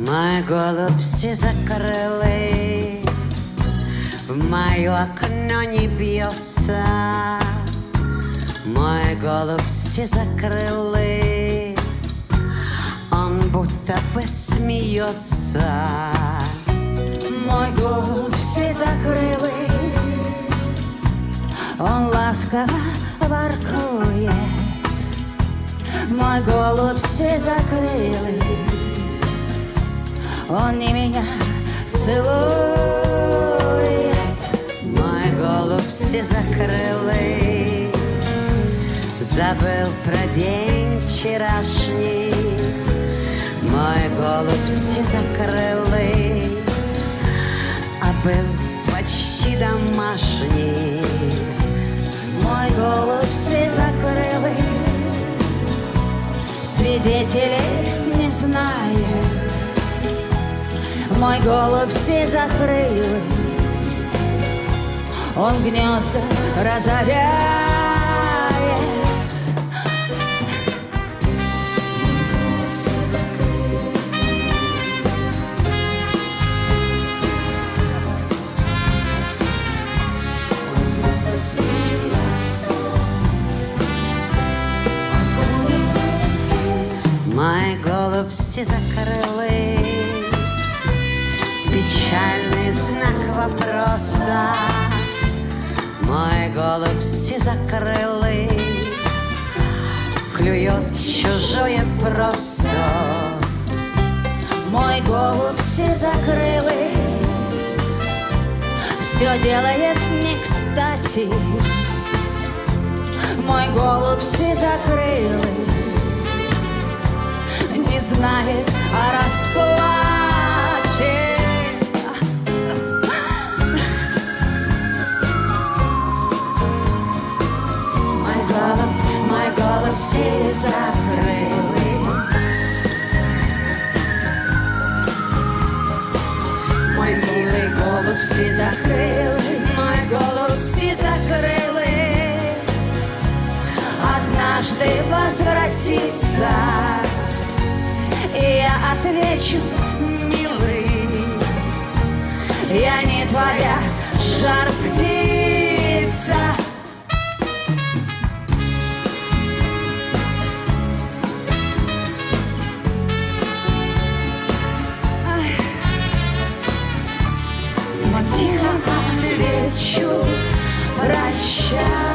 Мой голубь сизокрылый в мое окно не бьется. Мой голубь сизокрылый, он будто бы смеется. Мой голубь сизокрылый, он ласково воркует. Мой голубь сизокрылый, он не меня целует. Мой голубь сизокрылый забыл про день вчерашний. Мой голубь сизокрылый, а был почти домашний. Мой голубь сизокрылый, свидетелей не знает. Мой голубь сизокрылый, он гнезда разоряет. Мой голубь сизокрылый, печальный знак вопроса. Мой голубь сизокрылый клюет чужое просо. Мой голубь сизокрылый все делает не кстати. Мой голубь сизокрылый не знает о расплате. Мой голубь сизокрылый, мой милый голубь сизокрылый, мой голубь сизокрылый однажды возвратится. И я отвечу, милый, я не твоя жар-птица. Тихо отвечу, прощай.